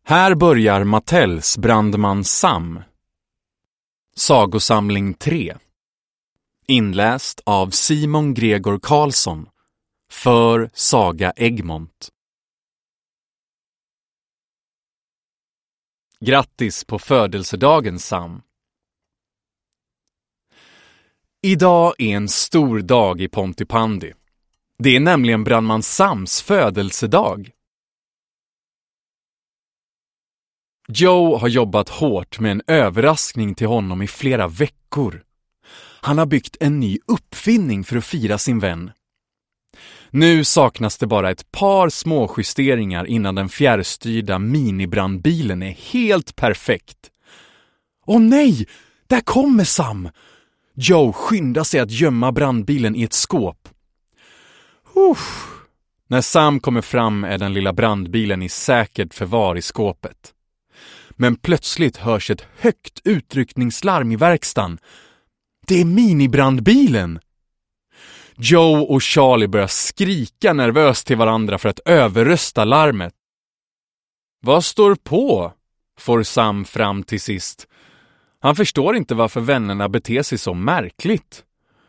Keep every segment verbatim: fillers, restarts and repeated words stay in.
Här börjar Mattells brandman Sam. Sagosamling tre. Inläst av Simon Gregor Karlsson för Saga Egmont. Grattis på födelsedagen, Sam. Idag är en stor dag i Pontypandy. Det är nämligen brandman Sams födelsedag. Joe har jobbat hårt med en överraskning till honom i flera veckor. Han har byggt en ny uppfinning för att fira sin vän. Nu saknas det bara ett par små justeringar innan den fjärrstyrda minibrandbilen är helt perfekt. Åh nej, där kommer Sam! Joe skyndar sig att gömma brandbilen i ett skåp. Uff. När Sam kommer fram är den lilla brandbilen i säkert förvar i skåpet. Men plötsligt hörs ett högt utryckningslarm i verkstaden. Det är minibrandbilen! Joe och Charlie börjar skrika nervöst till varandra för att överrösta larmet. Vad står på? Får Sam fram till sist. Han förstår inte varför vännerna beter sig så märkligt.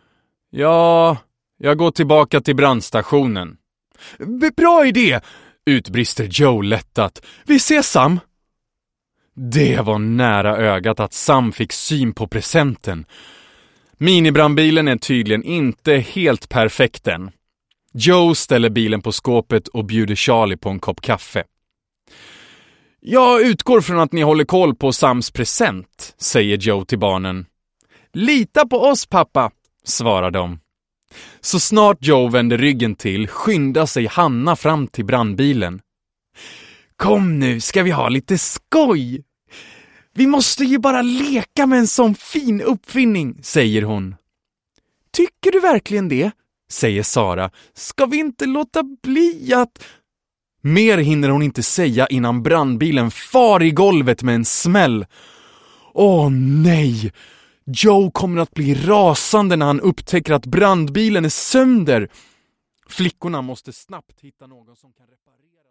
Ja, jag går tillbaka till brandstationen. Bra idé, utbrister Joe lättat. Vi ses, Sam. Det var nära ögat att Sam fick syn på presenten. Minibrandbilen är tydligen inte helt perfekt än. Joe ställer bilen på skåpet och bjuder Charlie på en kopp kaffe. Jag utgår från att ni håller koll på Sams present, säger Joe till barnen. Lita på oss, pappa, svarar de. Så snart Joe vänder ryggen till skyndar sig Hanna fram till brandbilen. Kom nu, ska vi ha lite skoj? Vi måste ju bara leka med en sån fin uppfinning, säger hon. Tycker du verkligen det? Säger Sara. Ska vi inte låta bli att... Mer hinner hon inte säga innan brandbilen far i golvet med en smäll. Åh nej! Joe kommer att bli rasande när han upptäcker att brandbilen är sönder. Flickorna måste snabbt hitta någon som kan reparera.